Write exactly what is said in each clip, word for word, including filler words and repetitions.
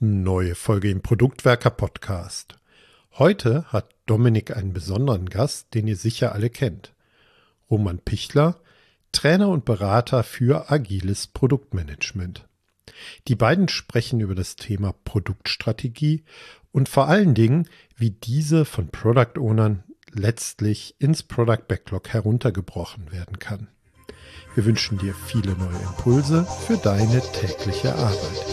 Neue Folge im Produktwerker Podcast. Heute hat Dominik einen besonderen Gast, den ihr sicher alle kennt. Roman Pichler, Trainer und Berater für agiles Produktmanagement. Die beiden sprechen über das Thema Produktstrategie und vor allen Dingen, wie diese von Product Ownern letztlich ins Product Backlog heruntergebrochen werden kann. Wir wünschen dir viele neue Impulse für deine tägliche Arbeit.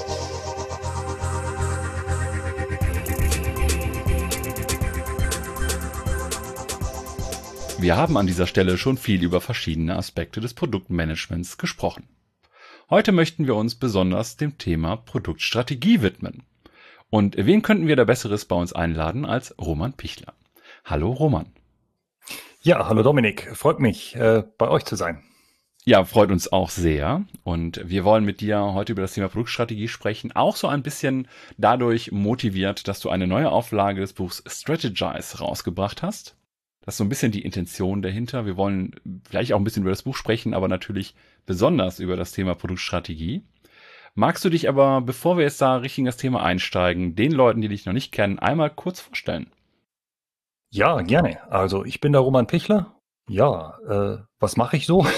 Wir haben an dieser Stelle schon viel über verschiedene Aspekte des Produktmanagements gesprochen. Heute möchten wir uns besonders dem Thema Produktstrategie widmen. Und wen könnten wir da Besseres bei uns einladen als Roman Pichler? Hallo Roman. Ja, hallo Dominik. Freut mich, äh, bei euch zu sein. Ja, freut uns auch sehr. Und wir wollen mit dir heute über das Thema Produktstrategie sprechen. Auch so ein bisschen dadurch motiviert, dass du eine neue Auflage des Buchs Strategize rausgebracht hast. Das ist so ein bisschen die Intention dahinter. Wir wollen vielleicht auch ein bisschen über das Buch sprechen, aber natürlich besonders über das Thema Produktstrategie. Magst du dich aber, bevor wir jetzt da richtig in das Thema einsteigen, den Leuten, die dich noch nicht kennen, einmal kurz vorstellen? Ja, gerne. Also ich bin der Roman Pichler. Ja, äh, was mache ich so?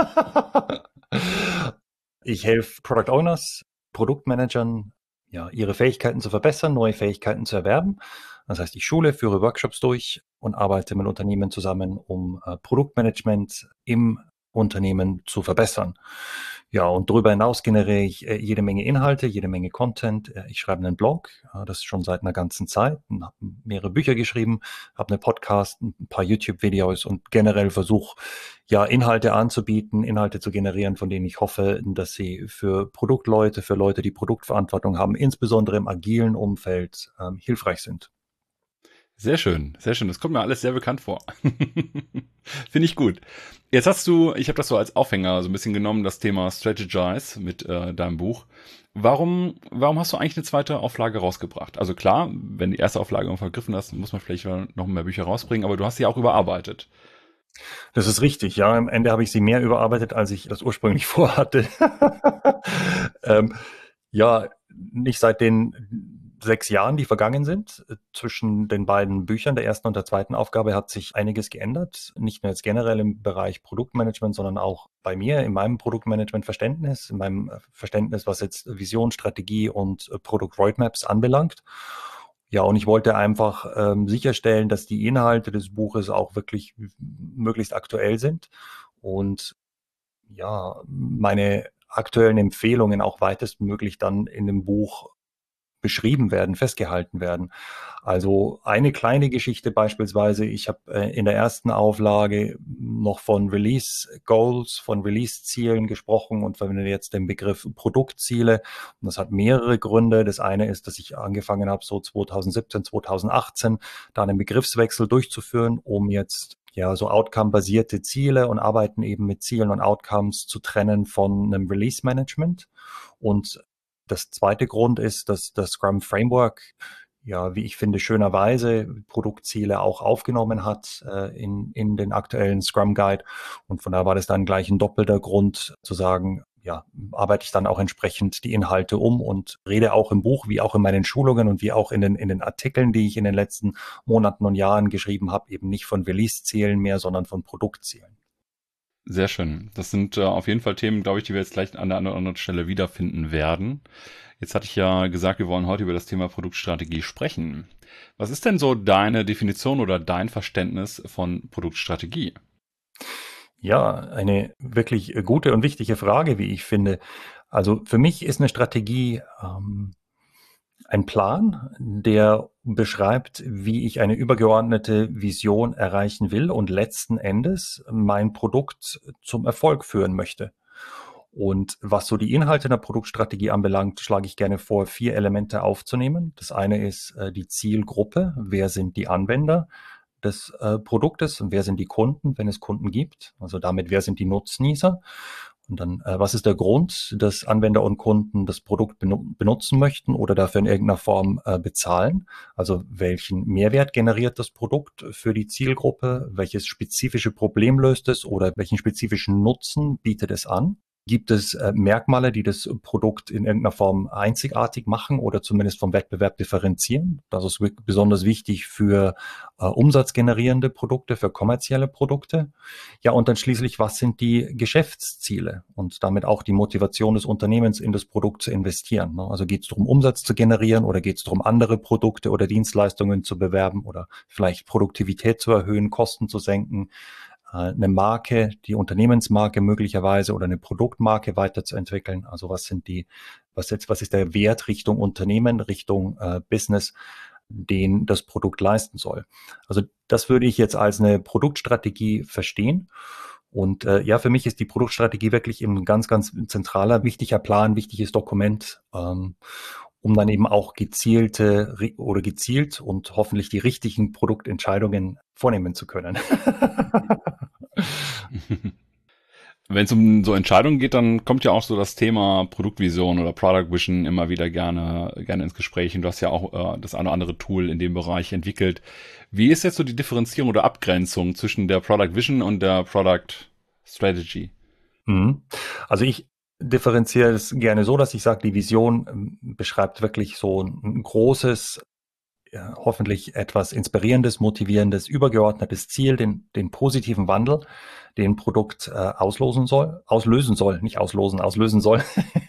Ich helfe Product Owners, Produktmanagern, ja, ihre Fähigkeiten zu verbessern, neue Fähigkeiten zu erwerben. Das heißt, ich schule, führe Workshops durch und arbeite mit Unternehmen zusammen, um äh, Produktmanagement im Unternehmen zu verbessern. Ja, und darüber hinaus generiere ich äh, jede Menge Inhalte, jede Menge Content. Äh, ich schreibe einen Blog, äh, das schon seit einer ganzen Zeit, und habe mehrere Bücher geschrieben, habe einen Podcast, ein paar YouTube-Videos und generell versuche, ja, Inhalte anzubieten, Inhalte zu generieren, von denen ich hoffe, dass sie für Produktleute, für Leute, die Produktverantwortung haben, insbesondere im agilen Umfeld, ähm, hilfreich sind. Sehr schön, sehr schön. Das kommt mir alles sehr bekannt vor. Finde ich gut. Jetzt hast du, ich habe das so als Aufhänger so ein bisschen genommen, das Thema Strategize mit äh, deinem Buch. Warum, warum hast du eigentlich eine zweite Auflage rausgebracht? Also klar, wenn die erste Auflage vergriffen hast, muss man vielleicht noch mehr Bücher rausbringen, aber du hast sie auch überarbeitet. Das ist richtig, ja. Am Ende habe ich sie mehr überarbeitet, als ich das ursprünglich vorhatte. ähm, ja, nicht seit den sechs Jahren, die vergangen sind. Zwischen den beiden Büchern, der ersten und der zweiten Aufgabe, hat sich einiges geändert. Nicht nur jetzt generell im Bereich Produktmanagement, sondern auch bei mir, in meinem Produktmanagement-Verständnis, in meinem Verständnis, was jetzt Vision, Strategie und Produkt-Roadmaps anbelangt. Ja, und ich wollte einfach ähm, sicherstellen, dass die Inhalte des Buches auch wirklich möglichst aktuell sind und ja, meine aktuellen Empfehlungen auch weitestmöglich dann in dem Buch beschrieben werden, festgehalten werden. Also eine kleine Geschichte beispielsweise, ich habe äh, in der ersten Auflage noch von Release Goals, von Release-Zielen gesprochen und verwende jetzt den Begriff Produktziele. Und das hat mehrere Gründe. Das eine ist, dass ich angefangen habe, so zwanzig siebzehn, zwanzig achtzehn, da einen Begriffswechsel durchzuführen, um jetzt ja so Outcome-basierte Ziele und Arbeiten eben mit Zielen und Outcomes zu trennen von einem Release-Management. Und das zweite Grund ist, dass das Scrum Framework, ja, wie ich finde, schönerweise Produktziele auch aufgenommen hat äh, in, in den aktuellen Scrum Guide. Und von daher war das dann gleich ein doppelter Grund zu sagen, ja, arbeite ich dann auch entsprechend die Inhalte um und rede auch im Buch, wie auch in meinen Schulungen und wie auch in den, in den Artikeln, die ich in den letzten Monaten und Jahren geschrieben habe, eben nicht von Release-Zielen mehr, sondern von Produktzielen. Sehr schön. Das sind äh, auf jeden Fall Themen, glaube ich, die wir jetzt gleich an der einen oder anderen Stelle wiederfinden werden. Jetzt hatte ich ja gesagt, wir wollen heute über das Thema Produktstrategie sprechen. Was ist denn so deine Definition oder dein Verständnis von Produktstrategie? Ja, eine wirklich gute und wichtige Frage, wie ich finde. Also für mich ist eine Strategie ähm, ein Plan, der beschreibt, wie ich eine übergeordnete Vision erreichen will und letzten Endes mein Produkt zum Erfolg führen möchte. Und was so die Inhalte der Produktstrategie anbelangt, schlage ich gerne vor, vier Elemente aufzunehmen. Das eine ist äh, die Zielgruppe. Wer sind die Anwender des äh, Produktes und wer sind die Kunden, wenn es Kunden gibt? Also damit, wer sind die Nutznießer? Und dann, äh, was ist der Grund, dass Anwender und Kunden das Produkt benu- benutzen möchten oder dafür in irgendeiner Form äh, bezahlen? Also welchen Mehrwert generiert das Produkt für die Zielgruppe? Welches spezifische Problem löst es oder welchen spezifischen Nutzen bietet es an? Gibt es äh, Merkmale, die das Produkt in irgendeiner Form einzigartig machen oder zumindest vom Wettbewerb differenzieren? Das ist besonders wichtig für äh, umsatzgenerierende Produkte, für kommerzielle Produkte. Ja, und dann schließlich, was sind die Geschäftsziele und damit auch die Motivation des Unternehmens, in das Produkt zu investieren? Ne? Also geht es darum, Umsatz zu generieren oder geht es darum, andere Produkte oder Dienstleistungen zu bewerben oder vielleicht Produktivität zu erhöhen, Kosten zu senken? Eine Marke, die Unternehmensmarke möglicherweise oder eine Produktmarke weiterzuentwickeln. Also was sind die, was jetzt, was ist der Wert Richtung Unternehmen, Richtung äh, Business, den das Produkt leisten soll? Also das würde ich jetzt als eine Produktstrategie verstehen. Und äh, ja, für mich ist die Produktstrategie wirklich ein ganz, ganz zentraler, wichtiger Plan, wichtiges Dokument, ähm, um dann eben auch gezielte oder gezielt und hoffentlich die richtigen Produktentscheidungen vornehmen zu können. Wenn es um so Entscheidungen geht, dann kommt ja auch so das Thema Produktvision oder Product Vision immer wieder gerne, gerne ins Gespräch. Und du hast ja auch äh, das eine oder andere Tool in dem Bereich entwickelt. Wie ist jetzt so die Differenzierung oder Abgrenzung zwischen der Product Vision und der Product Strategy? Mhm. Also ich differenziere es gerne so, dass ich sage, die Vision beschreibt wirklich so ein großes, ja, hoffentlich etwas inspirierendes, motivierendes, übergeordnetes Ziel, den, den positiven Wandel, den ein Produkt äh, auslösen soll, auslösen soll, nicht auslosen, auslösen soll.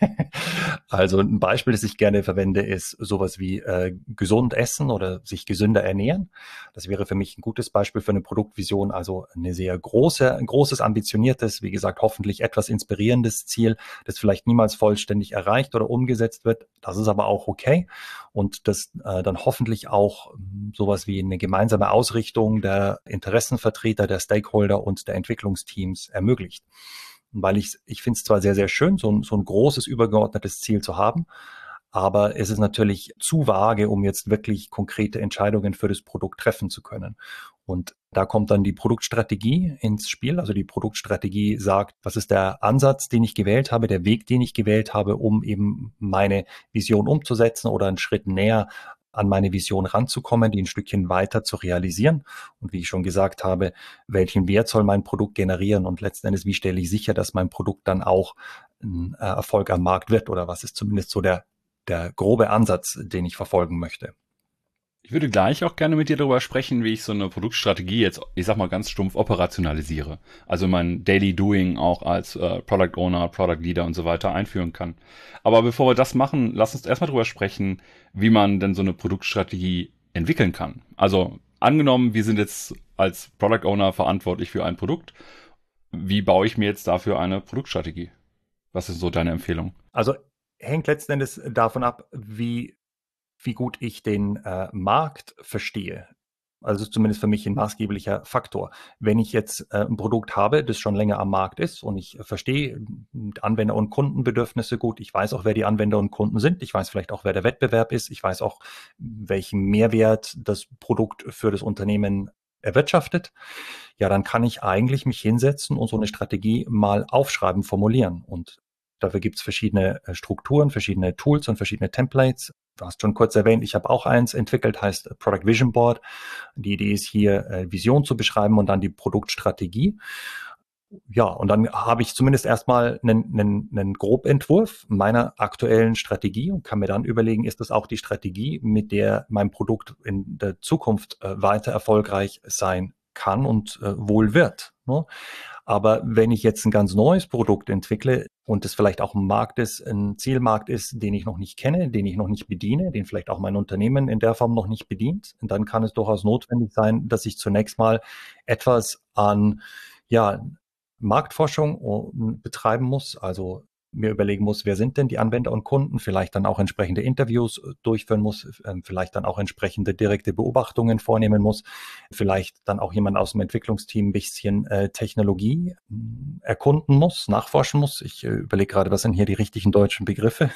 Also ein Beispiel, das ich gerne verwende, ist sowas wie äh, gesund essen oder sich gesünder ernähren. Das wäre für mich ein gutes Beispiel für eine Produktvision, also eine sehr große, ein großes, ambitioniertes, wie gesagt, hoffentlich etwas inspirierendes Ziel, das vielleicht niemals vollständig erreicht oder umgesetzt wird. Das ist aber auch okay. Und das äh, dann hoffentlich auch sowas wie eine gemeinsame Ausrichtung der Interessenvertreter, der Stakeholder und der Entwicklungsteams ermöglicht. Weil ich, ich finde es zwar sehr, sehr schön, so ein, so ein großes, übergeordnetes Ziel zu haben, aber es ist natürlich zu vage, um jetzt wirklich konkrete Entscheidungen für das Produkt treffen zu können. Und da kommt dann die Produktstrategie ins Spiel. Also die Produktstrategie sagt, was ist der Ansatz, den ich gewählt habe, der Weg, den ich gewählt habe, um eben meine Vision umzusetzen oder einen Schritt näher an meine Vision ranzukommen, die ein Stückchen weiter zu realisieren. Und wie ich schon gesagt habe, welchen Wert soll mein Produkt generieren und letzten Endes, wie stelle ich sicher, dass mein Produkt dann auch ein Erfolg am Markt wird oder was ist zumindest so der, der grobe Ansatz, den ich verfolgen möchte. Ich würde gleich auch gerne mit dir darüber sprechen, wie ich so eine Produktstrategie jetzt, ich sag mal ganz stumpf, operationalisiere. Also mein Daily Doing auch als äh, Product Owner, Product Leader und so weiter einführen kann. Aber bevor wir das machen, lass uns erstmal darüber sprechen, wie man denn so eine Produktstrategie entwickeln kann. Also angenommen, wir sind jetzt als Product Owner verantwortlich für ein Produkt. Wie baue ich mir jetzt dafür eine Produktstrategie? Was ist so deine Empfehlung? Also hängt letzten Endes davon ab, wie wie gut ich den äh, Markt verstehe. Also zumindest für mich ein maßgeblicher Faktor. Wenn ich jetzt äh, ein Produkt habe, das schon länger am Markt ist und ich verstehe Anwender- und Kundenbedürfnisse gut, ich weiß auch, wer die Anwender und Kunden sind, ich weiß vielleicht auch, wer der Wettbewerb ist, ich weiß auch, welchen Mehrwert das Produkt für das Unternehmen erwirtschaftet, ja, dann kann ich eigentlich mich hinsetzen und so eine Strategie mal aufschreiben, formulieren. Und dafür gibt es verschiedene Strukturen, verschiedene Tools und verschiedene Templates. Du hast schon kurz erwähnt, ich habe auch eins entwickelt, heißt Product Vision Board. Die Idee ist hier, äh, Vision zu beschreiben und dann die Produktstrategie. Ja, und dann habe ich zumindest erstmal einen, einen, einen Grobentwurf meiner aktuellen Strategie und kann mir dann überlegen, ist das auch die Strategie, mit der mein Produkt in der Zukunft äh, weiter erfolgreich sein kann und äh, wohl wird. Ne? Aber wenn ich jetzt ein ganz neues Produkt entwickle und es vielleicht auch ein Markt ist, ein Zielmarkt ist, den ich noch nicht kenne, den ich noch nicht bediene, den vielleicht auch mein Unternehmen in der Form noch nicht bedient, dann kann es durchaus notwendig sein, dass ich zunächst mal etwas an, ja, Marktforschung betreiben muss, also mir überlegen muss, wer sind denn die Anwender und Kunden, vielleicht dann auch entsprechende Interviews durchführen muss, vielleicht dann auch entsprechende direkte Beobachtungen vornehmen muss, vielleicht dann auch jemand aus dem Entwicklungsteam ein bisschen äh, Technologie erkunden muss, nachforschen muss. Ich äh, überlege gerade, was sind hier die richtigen deutschen Begriffe?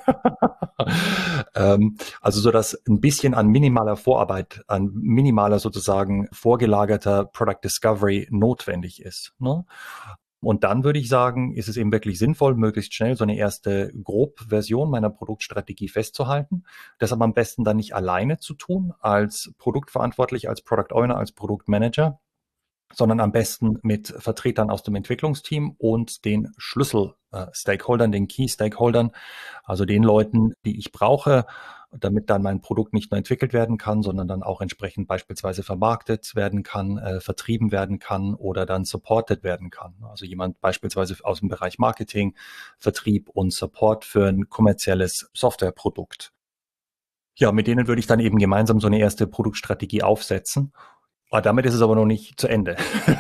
ähm, also so, dass ein bisschen an minimaler Vorarbeit, an minimaler sozusagen vorgelagerter Product Discovery notwendig ist. Ne? Und dann würde ich sagen, ist es eben wirklich sinnvoll, möglichst schnell so eine erste Grobversion meiner Produktstrategie festzuhalten. Das aber am besten dann nicht alleine zu tun, als Produktverantwortlich, als Product Owner, als Produktmanager, sondern am besten mit Vertretern aus dem Entwicklungsteam und den Schlüssel-Stakeholdern, den Key-Stakeholdern, also den Leuten, die ich brauche, damit dann mein Produkt nicht nur entwickelt werden kann, sondern dann auch entsprechend beispielsweise vermarktet werden kann, äh, vertrieben werden kann oder dann supported werden kann. Also jemand beispielsweise aus dem Bereich Marketing, Vertrieb und Support für ein kommerzielles Softwareprodukt. Ja, mit denen würde ich dann eben gemeinsam so eine erste Produktstrategie aufsetzen. Ah, damit ist es aber noch nicht zu Ende.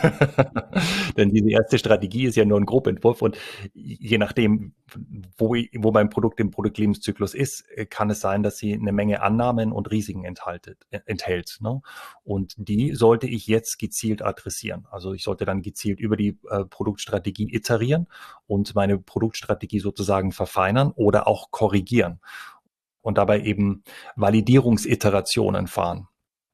Denn diese erste Strategie ist ja nur ein Grobentwurf und je nachdem, wo, wo mein Produkt im Produktlebenszyklus ist, kann es sein, dass sie eine Menge Annahmen und Risiken enthaltet, enthält. Ne? Und die sollte ich jetzt gezielt adressieren. Also ich sollte dann gezielt über die äh, Produktstrategie iterieren und meine Produktstrategie sozusagen verfeinern oder auch korrigieren und dabei eben Validierungsiterationen fahren.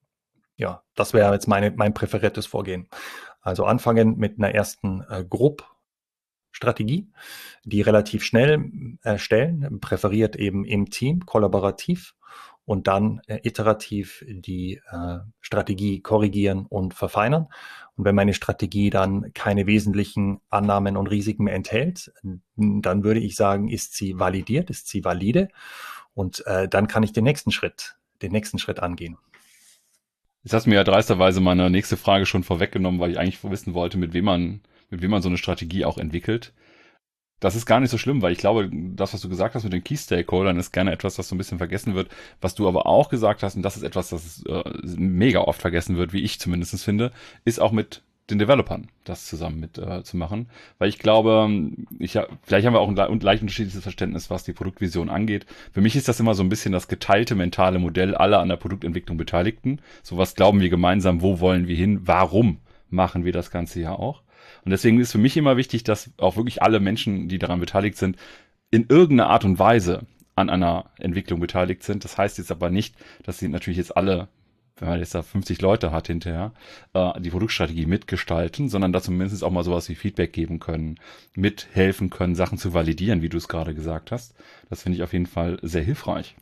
Ja, das wäre jetzt meine, mein präferiertes Vorgehen. Also anfangen mit einer ersten äh, Grobstrategie, die relativ schnell erstellen, präferiert eben im Team, kollaborativ und dann äh, iterativ die äh, Strategie korrigieren und verfeinern. Und wenn meine Strategie dann keine wesentlichen Annahmen und Risiken mehr enthält, dann würde ich sagen, ist sie validiert, ist sie valide und äh, dann kann ich den nächsten Schritt, den nächsten Schritt angehen. Jetzt hast du mir ja dreisterweise meine nächste Frage schon vorweggenommen, weil ich eigentlich wissen wollte, mit wem man, mit wem man so eine Strategie auch entwickelt. Das ist gar nicht so schlimm, weil ich glaube, das, was du gesagt hast mit den Key-Stakeholdern, ist gerne etwas, das so ein bisschen vergessen wird. Was du aber auch gesagt hast, und das ist etwas, das äh, mega oft vergessen wird, wie ich zumindest finde, ist auch mit den Developern das zusammen mit äh, zu machen. Weil ich glaube, ich ja, vielleicht haben wir auch ein leicht unterschiedliches Verständnis, was die Produktvision angeht. Für mich ist das immer so ein bisschen das geteilte mentale Modell aller an der Produktentwicklung Beteiligten. So was glauben wir gemeinsam, wo wollen wir hin, warum machen wir das Ganze ja auch. Und deswegen ist für mich immer wichtig, dass auch wirklich alle Menschen, die daran beteiligt sind, in irgendeiner Art und Weise an einer Entwicklung beteiligt sind. Das heißt jetzt aber nicht, dass sie natürlich jetzt alle, wenn man jetzt da fünfzig Leute hat hinterher, äh, die Produktstrategie mitgestalten, sondern da zumindest auch mal sowas wie Feedback geben können, mithelfen können, Sachen zu validieren, wie du es gerade gesagt hast. Das finde ich auf jeden Fall sehr hilfreich.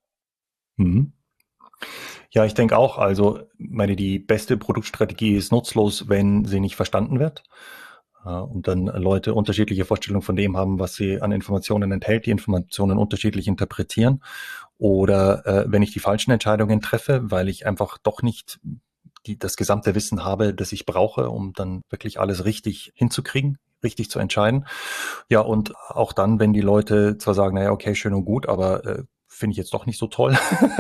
Mhm. Ja, ich denke auch, also meine, die beste Produktstrategie ist nutzlos, wenn sie nicht verstanden wird. Und dann Leute unterschiedliche Vorstellungen von dem haben, was sie an Informationen enthält, die Informationen unterschiedlich interpretieren. Oder äh, wenn ich die falschen Entscheidungen treffe, weil ich einfach doch nicht die, das gesamte Wissen habe, das ich brauche, um dann wirklich alles richtig hinzukriegen, richtig zu entscheiden. Ja, und auch dann, wenn die Leute zwar sagen, naja, okay, schön und gut, aber äh, finde ich jetzt doch nicht so toll.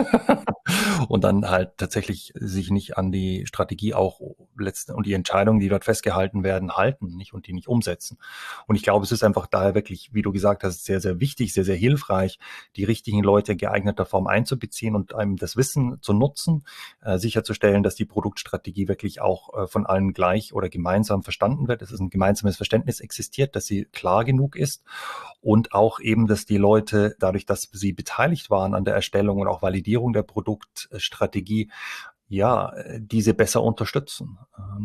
Und dann halt tatsächlich sich nicht an die Strategie auch letzten und die Entscheidungen, die dort festgehalten werden, halten, nicht und die nicht umsetzen. Und ich glaube, es ist einfach daher wirklich, wie du gesagt hast, sehr, sehr wichtig, sehr, sehr hilfreich, die richtigen Leute in geeigneter Form einzubeziehen und einem das Wissen zu nutzen, äh, sicherzustellen, dass die Produktstrategie wirklich auch äh, von allen gleich oder gemeinsam verstanden wird, dass es ein gemeinsames Verständnis existiert, dass sie klar genug ist und auch eben, dass die Leute, dadurch, dass sie beteiligt waren an der Erstellung und auch Validierung der Produktstrategie, ja, diese besser unterstützen.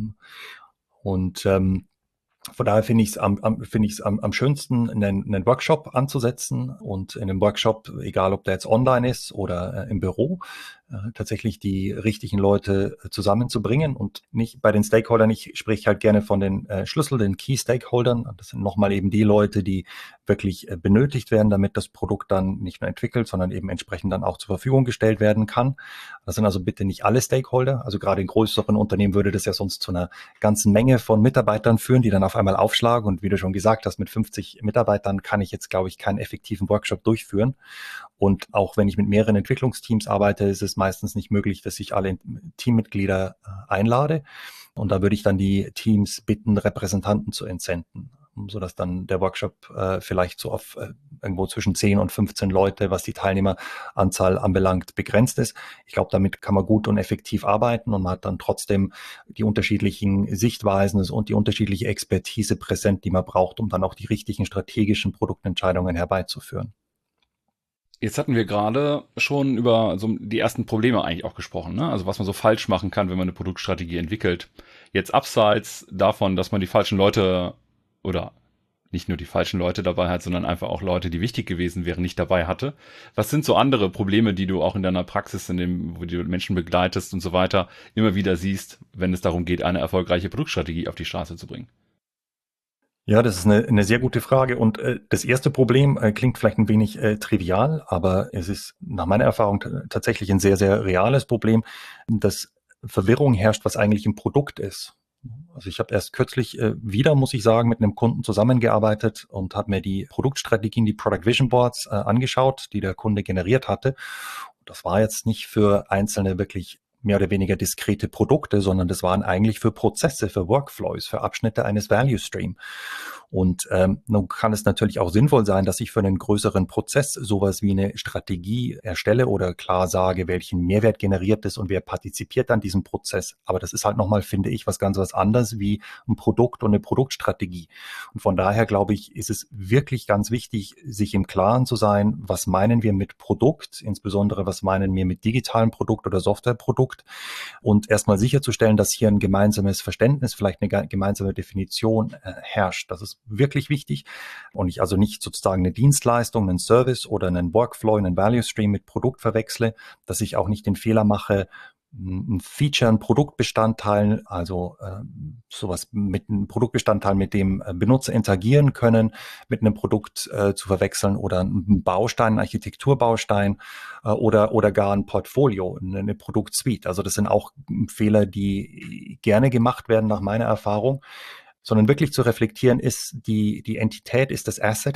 Und ähm, von daher finde ich es am, am, finde ich es am, am schönsten, einen, einen Workshop anzusetzen und in einem Workshop, egal ob der jetzt online ist oder äh, im Büro, äh, tatsächlich die richtigen Leute äh, zusammenzubringen und nicht bei den Stakeholdern. Ich spreche halt gerne von den äh, Schlüssel, den Key-Stakeholdern. Das sind nochmal eben die Leute, die wirklich äh, benötigt werden, damit das Produkt dann nicht nur entwickelt, sondern eben entsprechend dann auch zur Verfügung gestellt werden kann. Das sind also bitte nicht alle Stakeholder. Also gerade in größeren Unternehmen würde das ja sonst zu einer ganzen Menge von Mitarbeitern führen, die dann auf einmal aufschlagen. Und wie du schon gesagt hast, mit fünfzig Mitarbeitern kann ich jetzt, glaube ich, keinen effektiven Workshop durchführen. Und auch wenn ich mit mehreren Entwicklungsteams arbeite, ist es meistens nicht möglich, dass ich alle Teammitglieder einlade. Und da würde ich dann die Teams bitten, Repräsentanten zu entsenden, sodass dann der Workshop äh, vielleicht so auf äh, irgendwo zwischen zehn und fünfzehn Leute, was die Teilnehmeranzahl anbelangt, begrenzt ist. Ich glaube, damit kann man gut und effektiv arbeiten und man hat dann trotzdem die unterschiedlichen Sichtweisen und die unterschiedliche Expertise präsent, die man braucht, um dann auch die richtigen strategischen Produktentscheidungen herbeizuführen. Jetzt hatten wir gerade schon über so die ersten Probleme eigentlich auch gesprochen, ne? Also was man so falsch machen kann, wenn man eine Produktstrategie entwickelt. Jetzt abseits davon, dass man die falschen Leute oder nicht nur die falschen Leute dabei hat, sondern einfach auch Leute, die wichtig gewesen wären, nicht dabei hatte. Was sind so andere Probleme, die du auch in deiner Praxis, in dem, wo du Menschen begleitest und so weiter, immer wieder siehst, wenn es darum geht, eine erfolgreiche Produktstrategie auf die Straße zu bringen? Ja, das ist eine, eine sehr gute Frage. Und äh, das erste Problem äh, klingt vielleicht ein wenig äh, trivial, aber es ist nach meiner Erfahrung t- tatsächlich ein sehr, sehr reales Problem, dass Verwirrung herrscht, was eigentlich ein Produkt ist. Also ich habe erst kürzlich äh, wieder, muss ich sagen, mit einem Kunden zusammengearbeitet und habe mir die Produktstrategien, die Product Vision Boards äh, angeschaut, die der Kunde generiert hatte. Und das war jetzt nicht für einzelne wirklich mehr oder weniger diskrete Produkte, sondern das waren eigentlich für Prozesse, für Workflows, für Abschnitte eines Value Stream. Und ähm, nun kann es natürlich auch sinnvoll sein, dass ich für einen größeren Prozess sowas wie eine Strategie erstelle oder klar sage, welchen Mehrwert generiert es und wer partizipiert an diesem Prozess. Aber das ist halt nochmal, finde ich, was ganz was anderes wie ein Produkt und eine Produktstrategie. Und von daher, glaube ich, ist es wirklich ganz wichtig, sich im Klaren zu sein, was meinen wir mit Produkt, insbesondere was meinen wir mit digitalem Produkt oder Softwareprodukt, und erstmal sicherzustellen, dass hier ein gemeinsames Verständnis, vielleicht eine gemeinsame Definition äh, herrscht. Das ist wirklich wichtig und ich also nicht sozusagen eine Dienstleistung, einen Service oder einen Workflow, einen Value Stream mit Produkt verwechsle, dass ich auch nicht den Fehler mache, ein Feature, ein Produktbestandteil, also äh, sowas mit einem Produktbestandteil, mit dem äh, Benutzer interagieren können, mit einem Produkt äh, zu verwechseln oder ein Baustein, ein Architekturbaustein äh, oder oder gar ein Portfolio, eine, eine Produktsuite. Also das sind auch Fehler, die gerne gemacht werden nach meiner Erfahrung, sondern wirklich zu reflektieren, ist die, die Entität, ist das Asset,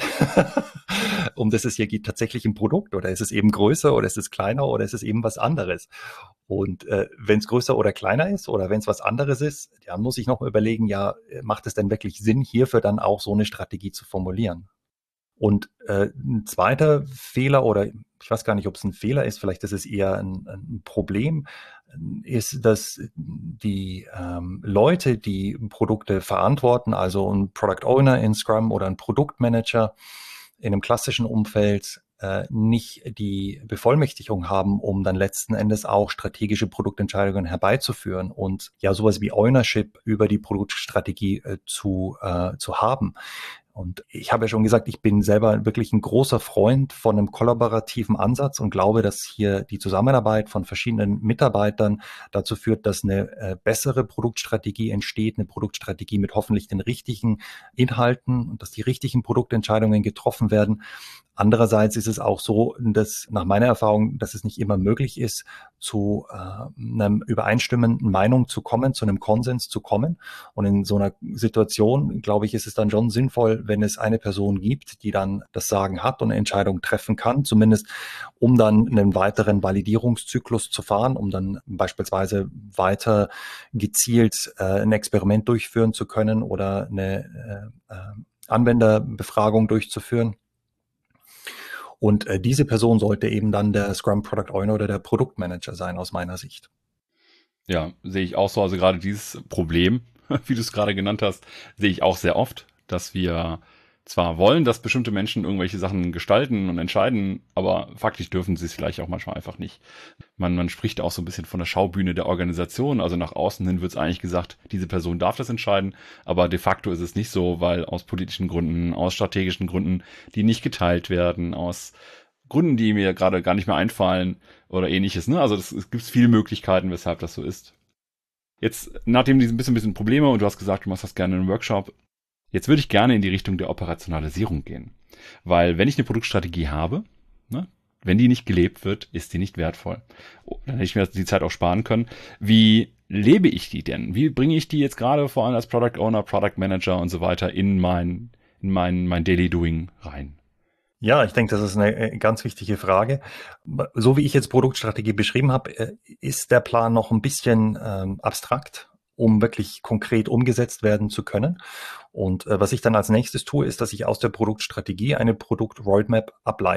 um das es hier geht, tatsächlich ein Produkt oder ist es eben größer oder ist es kleiner oder ist es eben was anderes? Und äh, wenn es größer oder kleiner ist oder wenn es was anderes ist, dann muss ich noch mal überlegen, ja, macht es denn wirklich Sinn, hierfür dann auch so eine Strategie zu formulieren? Und äh, ein zweiter Fehler oder ich weiß gar nicht, ob es ein Fehler ist, vielleicht ist es eher ein, ein Problem, ist, dass die ähm, Leute, die Produkte verantworten, also ein Product Owner in Scrum oder ein Produktmanager in einem klassischen Umfeld, äh, nicht die Bevollmächtigung haben, um dann letzten Endes auch strategische Produktentscheidungen herbeizuführen und ja sowas wie Ownership über die Produktstrategie äh, zu, äh, zu haben. Und ich habe ja schon gesagt, ich bin selber wirklich ein großer Freund von einem kollaborativen Ansatz und glaube, dass hier die Zusammenarbeit von verschiedenen Mitarbeitern dazu führt, dass eine äh, bessere Produktstrategie entsteht, eine Produktstrategie mit hoffentlich den richtigen Inhalten und dass die richtigen Produktentscheidungen getroffen werden. Andererseits ist es auch so, dass nach meiner Erfahrung, dass es nicht immer möglich ist, zu äh, einer übereinstimmenden Meinung zu kommen, zu einem Konsens zu kommen. Und in so einer Situation, glaube ich, ist es dann schon sinnvoll, wenn es eine Person gibt, die dann das Sagen hat und eine Entscheidung treffen kann, zumindest um dann einen weiteren Validierungszyklus zu fahren, um dann beispielsweise weiter gezielt äh, ein Experiment durchführen zu können oder eine äh, äh, Anwenderbefragung durchzuführen. Und äh, diese Person sollte eben dann der Scrum Product Owner oder der Produktmanager sein, aus meiner Sicht. Ja, sehe ich auch so. Also gerade dieses Problem, wie du es gerade genannt hast, sehe ich auch sehr oft, dass wir zwar wollen, dass bestimmte Menschen irgendwelche Sachen gestalten und entscheiden, aber faktisch dürfen sie es vielleicht auch manchmal einfach nicht. Man, man spricht auch so ein bisschen von der Schaubühne der Organisation, also nach außen hin wird es eigentlich gesagt, diese Person darf das entscheiden, aber de facto ist es nicht so, weil aus politischen Gründen, aus strategischen Gründen, die nicht geteilt werden, aus Gründen, die mir gerade gar nicht mehr einfallen oder ähnliches, ne? Also das, es gibt viele Möglichkeiten, weshalb das so ist. Jetzt, nachdem diese ein bisschen, bisschen Probleme und du hast gesagt, du machst das gerne in einem Workshop, jetzt würde ich gerne in die Richtung der Operationalisierung gehen. Weil wenn ich eine Produktstrategie habe, ne, wenn die nicht gelebt wird, ist die nicht wertvoll. Oh, dann hätte ich mir die Zeit auch sparen können. Wie lebe ich die denn? Wie bringe ich die jetzt gerade vor allem als Product Owner, Product Manager und so weiter in mein, in mein, mein Daily Doing rein? Ja, ich denke, das ist eine ganz wichtige Frage. So wie ich jetzt Produktstrategie beschrieben habe, ist der Plan noch ein bisschen ähm, abstrakt, um wirklich konkret umgesetzt werden zu können. Und äh, was ich dann als nächstes tue, ist, dass ich aus der Produktstrategie eine Produkt-Roadmap ableite.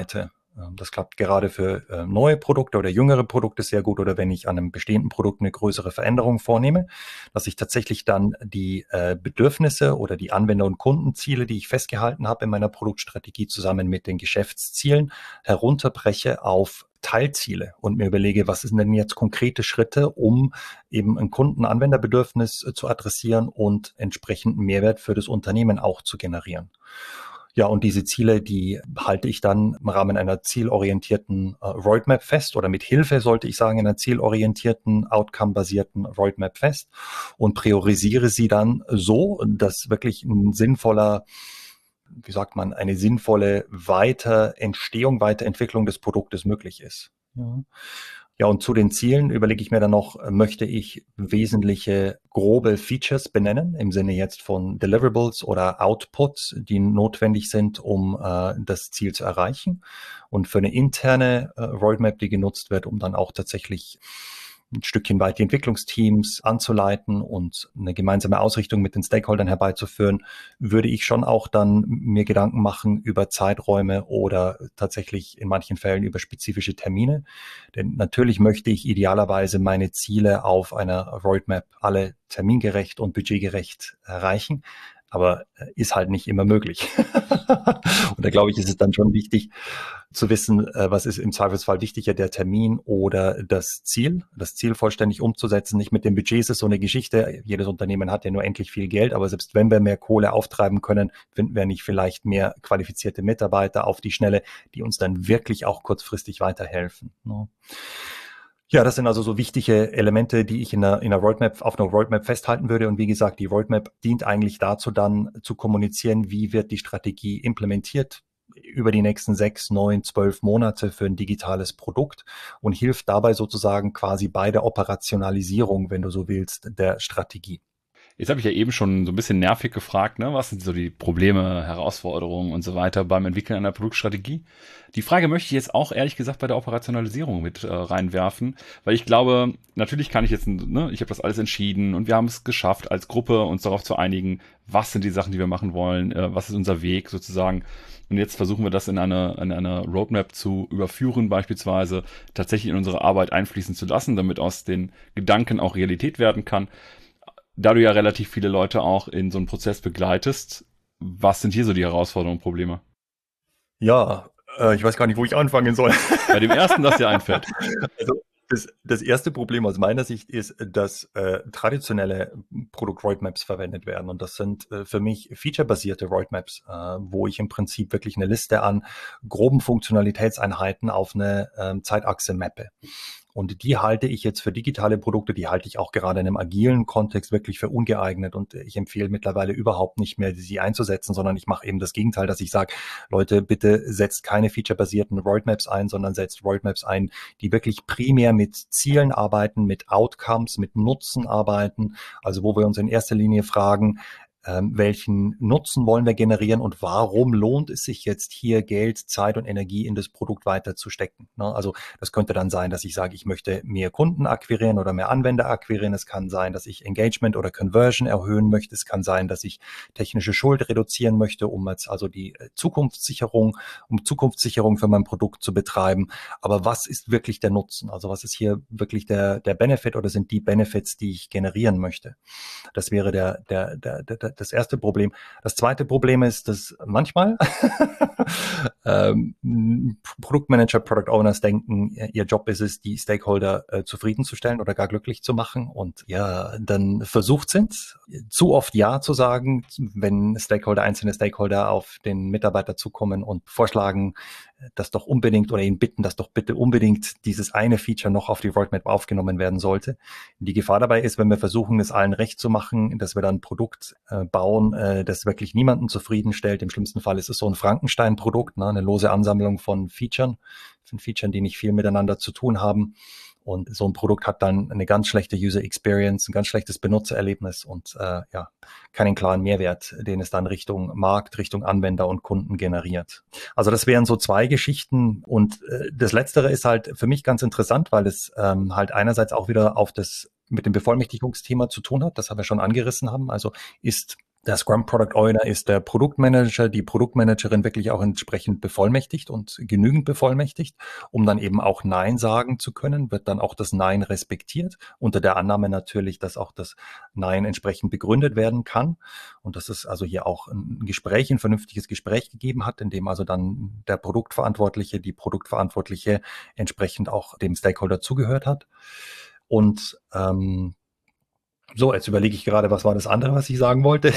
Das klappt gerade für neue Produkte oder jüngere Produkte sehr gut oder wenn ich an einem bestehenden Produkt eine größere Veränderung vornehme, dass ich tatsächlich dann die Bedürfnisse oder die Anwender- und Kundenziele, die ich festgehalten habe in meiner Produktstrategie zusammen mit den Geschäftszielen herunterbreche auf Teilziele und mir überlege, was sind denn jetzt konkrete Schritte, um eben ein Kunden-Anwenderbedürfnis zu adressieren und entsprechend Mehrwert für das Unternehmen auch zu generieren. Ja, und diese Ziele, die halte ich dann im Rahmen einer zielorientierten äh, Roadmap fest oder mit Hilfe, sollte ich sagen, einer zielorientierten, outcome-basierten Roadmap fest und priorisiere sie dann so, dass wirklich ein sinnvoller, wie sagt man, eine sinnvolle Weiterentstehung, Weiterentwicklung des Produktes möglich ist. Ja. Ja, und zu den Zielen überlege ich mir dann noch, möchte ich wesentliche grobe Features benennen, im Sinne jetzt von Deliverables oder Outputs, die notwendig sind, um äh, das Ziel zu erreichen. Und für eine interne äh, Roadmap, die genutzt wird, um dann auch tatsächlich ein Stückchen weit die Entwicklungsteams anzuleiten und eine gemeinsame Ausrichtung mit den Stakeholdern herbeizuführen, würde ich schon auch dann mir Gedanken machen über Zeiträume oder tatsächlich in manchen Fällen über spezifische Termine. Denn natürlich möchte ich idealerweise meine Ziele auf einer Roadmap alle termingerecht und budgetgerecht erreichen. Aber ist halt nicht immer möglich. Und da glaube ich, ist es dann schon wichtig zu wissen, was ist im Zweifelsfall wichtiger, der Termin oder das Ziel. Das Ziel vollständig umzusetzen, nicht mit dem Budget ist es so eine Geschichte. Jedes Unternehmen hat ja nur endlich viel Geld, aber selbst wenn wir mehr Kohle auftreiben können, finden wir nicht vielleicht mehr qualifizierte Mitarbeiter auf die Schnelle, die uns dann wirklich auch kurzfristig weiterhelfen. Ja, das sind also so wichtige Elemente, die ich in einer, in einer Roadmap, auf einer Roadmap festhalten würde. Und wie gesagt, die Roadmap dient eigentlich dazu, dann zu kommunizieren, wie wird die Strategie implementiert über die nächsten sechs, neun, zwölf Monate für ein digitales Produkt und hilft dabei sozusagen quasi bei der Operationalisierung, wenn du so willst, der Strategie. Jetzt habe ich ja eben schon so ein bisschen nervig gefragt, ne? Was sind so die Probleme, Herausforderungen und so weiter beim Entwickeln einer Produktstrategie? Die Frage möchte ich jetzt auch ehrlich gesagt bei der Operationalisierung mit äh, reinwerfen, weil ich glaube, natürlich kann ich jetzt, ne, ich habe das alles entschieden und wir haben es geschafft, als Gruppe uns darauf zu einigen, was sind die Sachen, die wir machen wollen, äh, was ist unser Weg sozusagen. Und jetzt versuchen wir das in eine, in eine Roadmap zu überführen, beispielsweise tatsächlich in unsere Arbeit einfließen zu lassen, damit aus den Gedanken auch Realität werden kann. Da du ja relativ viele Leute auch in so einem Prozess begleitest, was sind hier so die Herausforderungen und Probleme? Ja, äh, ich weiß gar nicht, wo ich anfangen soll. Bei dem ersten, das dir einfällt. Also das, das erste Problem aus meiner Sicht ist, dass äh, traditionelle Produkt-Roadmaps verwendet werden. Und das sind äh, für mich featurebasierte Roadmaps, äh, wo ich im Prinzip wirklich eine Liste an groben Funktionalitätseinheiten auf eine äh, Zeitachse mappe. Und die halte ich jetzt für digitale Produkte, die halte ich auch gerade in einem agilen Kontext wirklich für ungeeignet. Und ich empfehle mittlerweile überhaupt nicht mehr, sie einzusetzen, sondern ich mache eben das Gegenteil, dass ich sage, Leute, bitte setzt keine featurebasierten Roadmaps ein, sondern setzt Roadmaps ein, die wirklich primär mit Zielen arbeiten, mit Outcomes, mit Nutzen arbeiten. Also wo wir uns in erster Linie fragen, Ähm, welchen Nutzen wollen wir generieren und warum lohnt es sich jetzt hier Geld, Zeit und Energie in das Produkt weiter zu stecken? Ne? Also das könnte dann sein, dass ich sage, ich möchte mehr Kunden akquirieren oder mehr Anwender akquirieren. Es kann sein, dass ich Engagement oder Conversion erhöhen möchte. Es kann sein, dass ich technische Schuld reduzieren möchte, um jetzt also die Zukunftssicherung, um Zukunftssicherung für mein Produkt zu betreiben. Aber was ist wirklich der Nutzen? Also was ist hier wirklich der, der Benefit oder sind die Benefits, die ich generieren möchte? Das wäre der, der, der, der das erste Problem. Das zweite Problem ist, dass manchmal ähm, Produktmanager, Product Owners denken, ihr Job ist es, die Stakeholder äh, zufriedenzustellen oder gar glücklich zu machen und ja, dann versucht sind, zu oft Ja zu sagen, wenn Stakeholder, einzelne Stakeholder auf den Mitarbeiter zukommen und vorschlagen, das doch unbedingt oder ihn bitten, dass doch bitte unbedingt dieses eine Feature noch auf die Roadmap aufgenommen werden sollte. Die Gefahr dabei ist, wenn wir versuchen, es allen recht zu machen, dass wir dann ein Produkt äh, bauen, äh, das wirklich niemanden zufriedenstellt. Im schlimmsten Fall ist es so ein Frankenstein-Produkt, ne, eine lose Ansammlung von Features, von Features, die nicht viel miteinander zu tun haben. Und so ein Produkt hat dann eine ganz schlechte User Experience, ein ganz schlechtes Benutzererlebnis und äh, ja, keinen klaren Mehrwert, den es dann Richtung Markt, Richtung Anwender und Kunden generiert. Also das wären so zwei Geschichten. Und äh, das Letztere ist halt für mich ganz interessant, weil es ähm, halt einerseits auch wieder auf das mit dem Bevollmächtigungsthema zu tun hat, das haben wir schon angerissen haben. Also ist Der Scrum Product Owner ist der Produktmanager, die Produktmanagerin wirklich auch entsprechend bevollmächtigt und genügend bevollmächtigt, um dann eben auch Nein sagen zu können, wird dann auch das Nein respektiert, unter der Annahme natürlich, dass auch das Nein entsprechend begründet werden kann und dass es also hier auch ein Gespräch, ein vernünftiges Gespräch gegeben hat, in dem also dann der Produktverantwortliche, die Produktverantwortliche entsprechend auch dem Stakeholder zugehört hat. Und ähm, so, jetzt überlege ich gerade, was war das andere, was ich sagen wollte?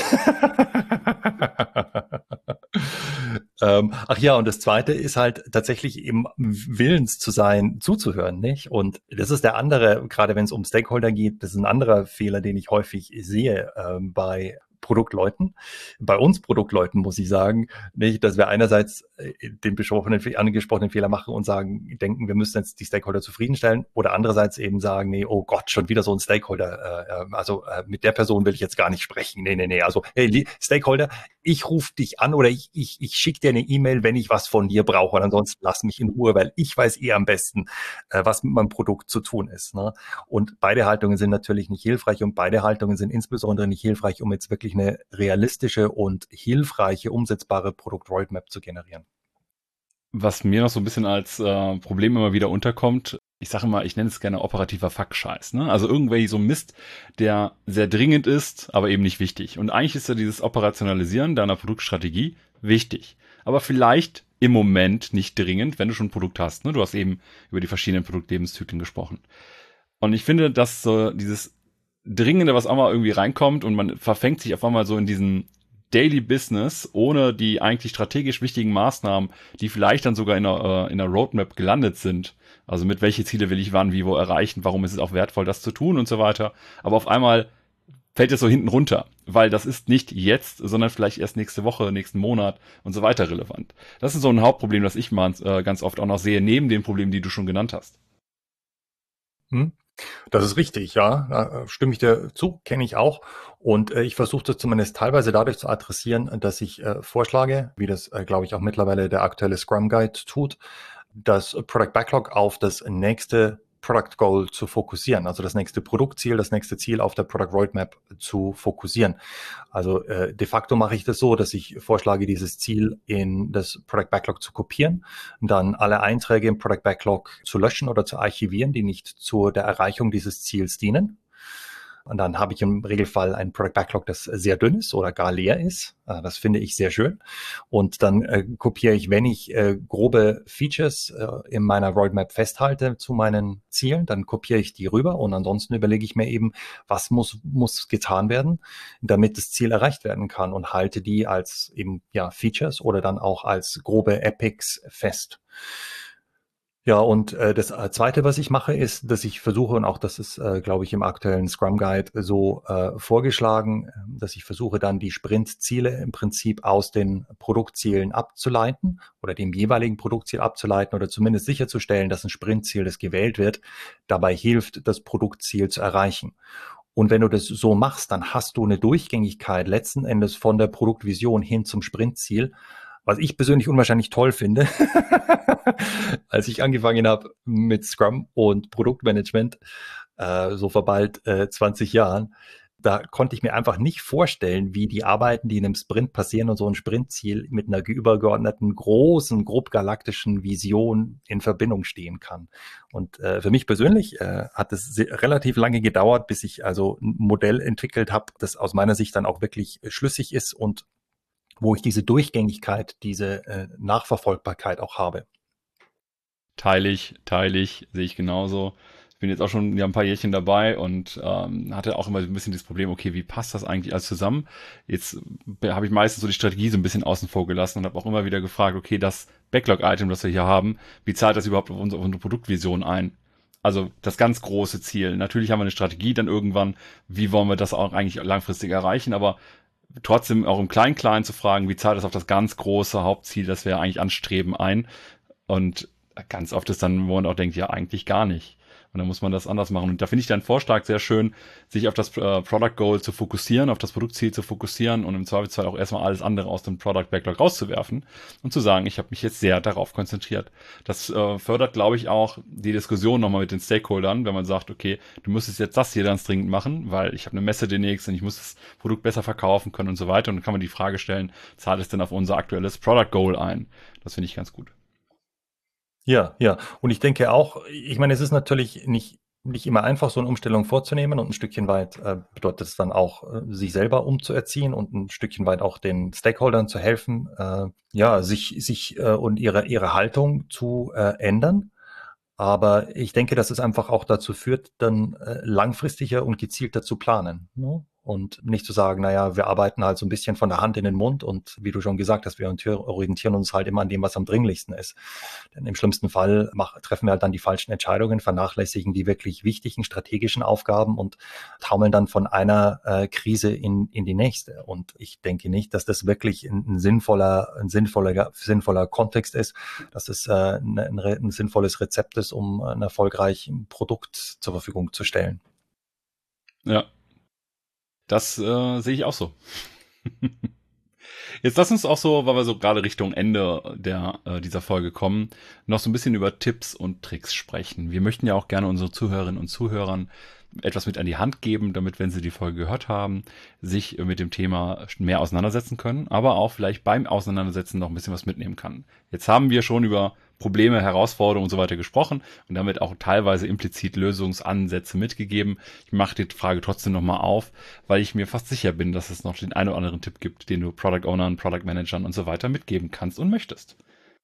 ähm, ach ja, und das Zweite ist halt tatsächlich eben willens zu sein, zuzuhören, nicht? Und das ist der andere, gerade wenn es um Stakeholder geht, das ist ein anderer Fehler, den ich häufig sehe ähm, bei Produktleuten. Bei uns Produktleuten muss ich sagen, nicht, dass wir einerseits den besprochenen, angesprochenen Fehler machen und sagen, denken, wir müssen jetzt die Stakeholder zufriedenstellen oder andererseits eben sagen, nee, oh Gott, schon wieder so ein Stakeholder, äh, also äh, mit der Person will ich jetzt gar nicht sprechen. Nee, nee, nee, also hey, Stakeholder, ich rufe dich an oder ich, ich, ich schicke dir eine E-Mail, wenn ich was von dir brauche und ansonsten lass mich in Ruhe, weil ich weiß eh am besten, äh, was mit meinem Produkt zu tun ist. Ne? Und beide Haltungen sind natürlich nicht hilfreich und beide Haltungen sind insbesondere nicht hilfreich, um jetzt wirklich eine realistische und hilfreiche, umsetzbare Produkt-Roadmap zu generieren. Was mir noch so ein bisschen als äh, Problem immer wieder unterkommt, ich sage immer, ich nenne es gerne operativer Fuck-Scheiß. Ne? Also irgendwelche so Mist, der sehr dringend ist, aber eben nicht wichtig. Und eigentlich ist ja dieses Operationalisieren deiner Produktstrategie wichtig. Aber vielleicht im Moment nicht dringend, wenn du schon ein Produkt hast. Ne? Du hast eben über die verschiedenen Produktlebenszyklen gesprochen. Und ich finde, dass so dieses Dringende, was auch mal irgendwie reinkommt und man verfängt sich auf einmal so in diesen Daily Business, ohne die eigentlich strategisch wichtigen Maßnahmen, die vielleicht dann sogar in einer, äh, in einer Roadmap gelandet sind. Also mit welche Ziele will ich wann, wie, wo erreichen, warum ist es auch wertvoll, das zu tun und so weiter. Aber auf einmal fällt es so hinten runter, weil das ist nicht jetzt, sondern vielleicht erst nächste Woche, nächsten Monat und so weiter relevant. Das ist so ein Hauptproblem, das ich mal äh, ganz oft auch noch sehe, neben den Problemen, die du schon genannt hast. Hm. Das ist richtig, ja, da stimme ich dir zu, kenne ich auch. Und äh, ich versuche das zumindest teilweise dadurch zu adressieren, dass ich äh, vorschlage, wie das, äh, glaube ich, auch mittlerweile der aktuelle Scrum Guide tut, das Product Backlog auf das nächste Product Goal zu fokussieren, also das nächste Produktziel, das nächste Ziel auf der Product Roadmap zu fokussieren. Also äh, de facto mache ich das so, dass ich vorschlage, dieses Ziel in das Product Backlog zu kopieren, dann alle Einträge im Product Backlog zu löschen oder zu archivieren, die nicht zu der Erreichung dieses Ziels dienen. Und dann habe ich im Regelfall ein Product Backlog, das sehr dünn ist oder gar leer ist. Das finde ich sehr schön. Und dann äh, kopiere ich, wenn ich äh, grobe Features äh, in meiner Roadmap festhalte zu meinen Zielen, dann kopiere ich die rüber und ansonsten überlege ich mir eben, was muss, muss getan werden, damit das Ziel erreicht werden kann und halte die als eben ja Features oder dann auch als grobe Epics fest. Ja, und äh, das äh, Zweite, was ich mache, ist, dass ich versuche, und auch das ist, äh, glaube ich, im aktuellen Scrum Guide so äh, vorgeschlagen, dass ich versuche, dann die Sprintziele im Prinzip aus den Produktzielen abzuleiten oder dem jeweiligen Produktziel abzuleiten oder zumindest sicherzustellen, dass ein Sprintziel, das gewählt wird, dabei hilft, das Produktziel zu erreichen. Und wenn du das so machst, dann hast du eine Durchgängigkeit letzten Endes von der Produktvision hin zum Sprintziel, was ich persönlich unwahrscheinlich toll finde. Als ich angefangen habe mit Scrum und Produktmanagement, äh, so vor bald äh, zwanzig Jahren, da konnte ich mir einfach nicht vorstellen, wie die Arbeiten, die in einem Sprint passieren und so ein Sprintziel mit einer übergeordneten, großen, grob galaktischen Vision in Verbindung stehen kann. Und äh, für mich persönlich äh, hat es relativ lange gedauert, bis ich also ein Modell entwickelt habe, das aus meiner Sicht dann auch wirklich schlüssig ist und wo ich diese Durchgängigkeit, diese äh, Nachverfolgbarkeit auch habe. Teile ich, teile ich, sehe ich genauso. Ich bin jetzt auch schon ja, ein paar Jährchen dabei und ähm, hatte auch immer ein bisschen das Problem, okay, wie passt das eigentlich alles zusammen? Jetzt habe ich meistens so die Strategie so ein bisschen außen vor gelassen und habe auch immer wieder gefragt, okay, das Backlog-Item, das wir hier haben, wie zahlt das überhaupt auf unsere, auf unsere Produktvision ein? Also das ganz große Ziel. Natürlich haben wir eine Strategie dann irgendwann, wie wollen wir das auch eigentlich langfristig erreichen, aber trotzdem auch im Klein-Klein zu fragen, wie zahlt das auf das ganz große Hauptziel, das wir eigentlich anstreben, ein? Und ganz oft ist dann, wo man auch denkt, ja, eigentlich gar nicht. Und dann muss man das anders machen. Und da finde ich deinen Vorschlag sehr schön, sich auf das äh, Product Goal zu fokussieren, auf das Produktziel zu fokussieren und im Zweifelsfall auch erstmal alles andere aus dem Product Backlog rauszuwerfen und zu sagen, ich habe mich jetzt sehr darauf konzentriert. Das äh, fördert, glaube ich, auch die Diskussion nochmal mit den Stakeholdern, wenn man sagt, okay, du müsstest jetzt das hier ganz dringend machen, weil ich habe eine Messe demnächst und ich muss das Produkt besser verkaufen können und so weiter. Und dann kann man die Frage stellen, zahlt es denn auf unser aktuelles Product Goal ein? Das finde ich ganz gut. Ja, ja. Und ich denke auch, ich meine, es ist natürlich nicht, nicht immer einfach, so eine Umstellung vorzunehmen, und ein Stückchen weit äh, bedeutet es dann auch, äh, sich selber umzuerziehen und ein Stückchen weit auch den Stakeholdern zu helfen, äh, ja, sich, sich äh, und ihre, ihre Haltung zu äh, ändern. Aber ich denke, dass es einfach auch dazu führt, dann äh, langfristiger und gezielter zu planen, ne? Und nicht zu sagen, naja, wir arbeiten halt so ein bisschen von der Hand in den Mund, und wie du schon gesagt hast, wir orientieren uns halt immer an dem, was am dringlichsten ist. Denn im schlimmsten Fall mach, treffen wir halt dann die falschen Entscheidungen, vernachlässigen die wirklich wichtigen strategischen Aufgaben und taumeln dann von einer äh, Krise in, in die nächste. Und ich denke nicht, dass das wirklich ein, ein sinnvoller, ein sinnvoller, sinnvoller Kontext ist, dass es äh, ein, ein, ein sinnvolles Rezept ist, um ein erfolgreiches Produkt zur Verfügung zu stellen. Ja, das äh, sehe ich auch so. Jetzt lass uns auch so, weil wir so gerade Richtung Ende der äh, dieser Folge kommen, noch so ein bisschen über Tipps und Tricks sprechen. Wir möchten ja auch gerne unseren Zuhörerinnen und Zuhörern etwas mit an die Hand geben, damit, wenn sie die Folge gehört haben, sich mit dem Thema mehr auseinandersetzen können, aber auch vielleicht beim Auseinandersetzen noch ein bisschen was mitnehmen kann. Jetzt haben wir schon über Probleme, Herausforderungen und so weiter gesprochen und damit auch teilweise implizit Lösungsansätze mitgegeben. Ich mache die Frage trotzdem nochmal auf, weil ich mir fast sicher bin, dass es noch den einen oder anderen Tipp gibt, den du Product Ownern, Product Managern und so weiter mitgeben kannst und möchtest.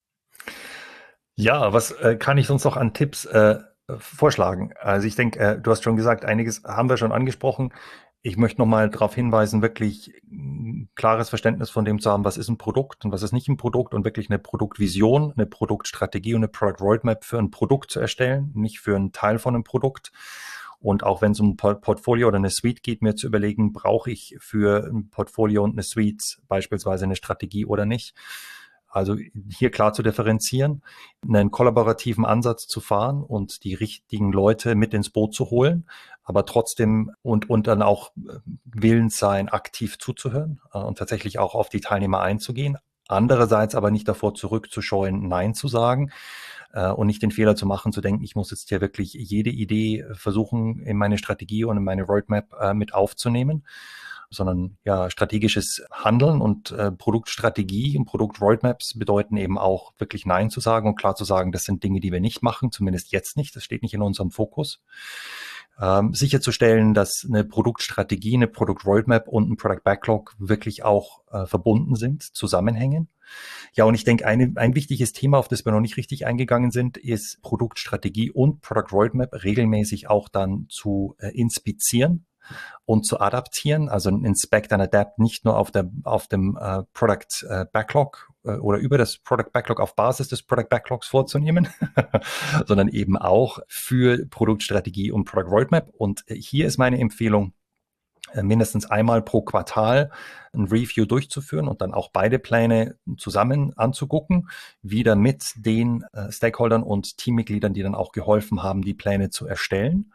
Ja, was äh, kann ich sonst noch an Tipps äh, vorschlagen? Also ich denke, äh, du hast schon gesagt, einiges haben wir schon angesprochen. Ich möchte nochmal darauf hinweisen, wirklich ein klares Verständnis von dem zu haben, was ist ein Produkt und was ist nicht ein Produkt, und wirklich eine Produktvision, eine Produktstrategie und eine Product Roadmap für ein Produkt zu erstellen, nicht für einen Teil von einem Produkt. Und auch wenn es um ein Portfolio oder eine Suite geht, mir zu überlegen, brauche ich für ein Portfolio und eine Suite beispielsweise eine Strategie oder nicht. Also hier klar zu differenzieren, einen kollaborativen Ansatz zu fahren und die richtigen Leute mit ins Boot zu holen, aber trotzdem und, und dann auch willens sein, aktiv zuzuhören äh, und tatsächlich auch auf die Teilnehmer einzugehen. Andererseits aber nicht davor zurückzuscheuen, Nein zu sagen äh, und nicht den Fehler zu machen, zu denken, ich muss jetzt hier wirklich jede Idee versuchen, in meine Strategie und in meine Roadmap äh, mit aufzunehmen, sondern ja, strategisches Handeln und äh, Produktstrategie und Produktroadmaps bedeuten eben auch wirklich Nein zu sagen und klar zu sagen, das sind Dinge, die wir nicht machen, zumindest jetzt nicht, das steht nicht in unserem Fokus. Ähm, sicherzustellen, dass eine Produktstrategie, eine Produktroadmap und ein Product Backlog wirklich auch äh, verbunden sind, zusammenhängen. Ja, und ich denke, eine, ein wichtiges Thema, auf das wir noch nicht richtig eingegangen sind, ist Produktstrategie und Product Roadmap regelmäßig auch dann zu äh, inspizieren und zu adaptieren, also ein Inspect and Adapt nicht nur auf, der, auf dem äh, Product äh, Backlog äh, oder über das Product Backlog auf Basis des Product Backlogs vorzunehmen, sondern eben auch für Produktstrategie und Product Roadmap. Und äh, hier ist meine Empfehlung, äh, mindestens einmal pro Quartal ein Review durchzuführen und dann auch beide Pläne zusammen anzugucken, wieder mit den äh, Stakeholdern und Teammitgliedern, die dann auch geholfen haben, die Pläne zu erstellen.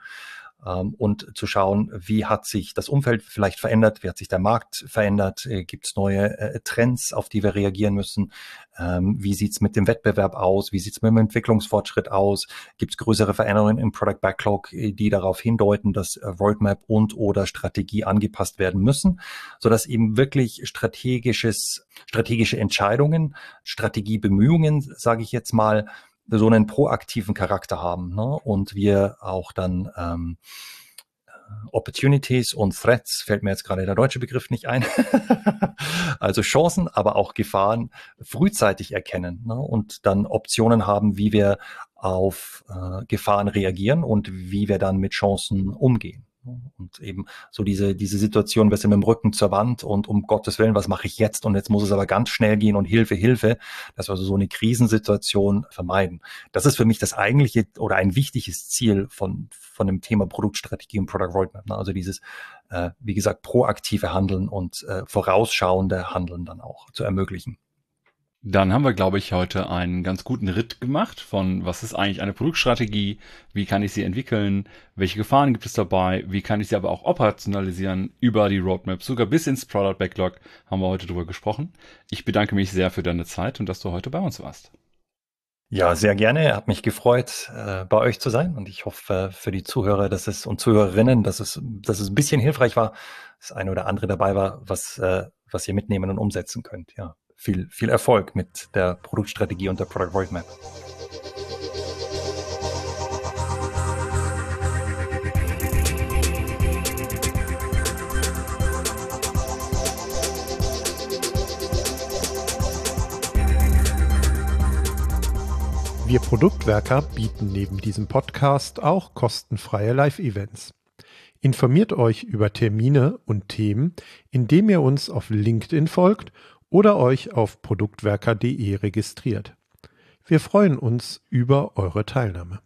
Und zu schauen, wie hat sich das Umfeld vielleicht verändert, wie hat sich der Markt verändert, gibt es neue äh, Trends, auf die wir reagieren müssen, ähm, wie sieht's mit dem Wettbewerb aus, wie sieht's mit dem Entwicklungsfortschritt aus, gibt es größere Veränderungen im Product Backlog, die darauf hindeuten, dass äh, Roadmap und oder Strategie angepasst werden müssen, sodass eben wirklich strategisches, strategische Entscheidungen, Strategiebemühungen, sage ich jetzt mal, so einen proaktiven Charakter haben, ne? Und wir auch dann ähm, Opportunities und Threats, fällt mir jetzt gerade der deutsche Begriff nicht ein, also Chancen, aber auch Gefahren frühzeitig erkennen, ne? Und dann Optionen haben, wie wir auf äh, Gefahren reagieren und wie wir dann mit Chancen umgehen. Und eben so diese diese Situation, wir sind mit dem Rücken zur Wand und um Gottes Willen, was mache ich jetzt? Und jetzt muss es aber ganz schnell gehen und Hilfe, Hilfe, dass wir also so eine Krisensituation vermeiden. Das ist für mich das eigentliche oder ein wichtiges Ziel von von dem Thema Produktstrategie und Product Roadmap. Also dieses, äh, wie gesagt, proaktive Handeln und äh, vorausschauende Handeln dann auch zu ermöglichen. Dann haben wir, glaube ich, heute einen ganz guten Ritt gemacht von, was ist eigentlich eine Produktstrategie, wie kann ich sie entwickeln, welche Gefahren gibt es dabei, wie kann ich sie aber auch operationalisieren über die Roadmap, sogar bis ins Product Backlog haben wir heute drüber gesprochen. Ich bedanke mich sehr für deine Zeit und dass du heute bei uns warst. Ja, sehr gerne. Hat mich gefreut, äh, bei euch zu sein, und ich hoffe für die Zuhörer, dass es und Zuhörerinnen, dass es, dass es ein bisschen hilfreich war, das eine oder andere dabei war, was, äh, was ihr mitnehmen und umsetzen könnt. Ja, viel, viel Erfolg mit der Produktstrategie und der Product Roadmap. Wir Produktwerker bieten neben diesem Podcast auch kostenfreie Live-Events. Informiert euch über Termine und Themen, indem ihr uns auf LinkedIn folgt oder euch auf produktwerker punkt de registriert. Wir freuen uns über eure Teilnahme.